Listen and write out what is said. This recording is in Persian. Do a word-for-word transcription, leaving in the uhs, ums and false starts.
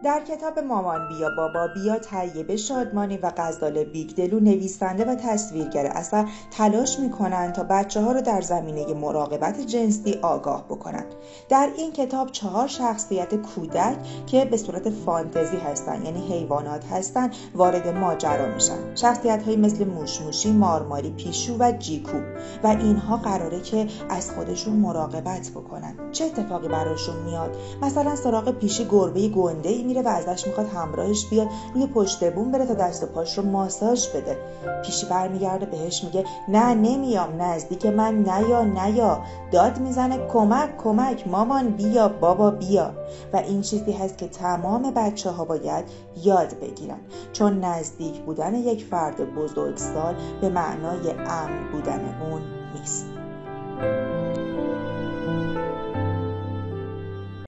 در کتاب مامان بیا بابا بیا طیبه شادمانی و غزال بیگدلو نویسنده و تصویرگر اثر تلاش می‌کنند تا بچه‌ها رو در زمینه مراقبت جنسی آگاه بکنند. در این کتاب چهار شخصیت کودک که به صورت فانتزی هستند، یعنی حیوانات هستند، وارد ماجرا میشن. شخصیت‌هایی مثل موشموشی، مارماری، پیشو و جیکو و اینها قراره که از خودشون مراقبت بکنن. چه اتفاقی براشون میاد؟ مثلا سراغ پیشی گربه گنده‌ای میره و ازش میخواد همراهش بیاد روی پشت بوم بره تا دست و پاش رو ماساژ بده. پیشی برمیگرده بهش میگه نه نمیام، نزدیک من نیا نیا، داد میزنه کمک کمک، مامان بیا بابا بیا. و این چیزی هست که تمام بچه ها باید یاد بگیرن، چون نزدیک بودن یک فرد بزرگسال به معنای امن بودن اون نیست.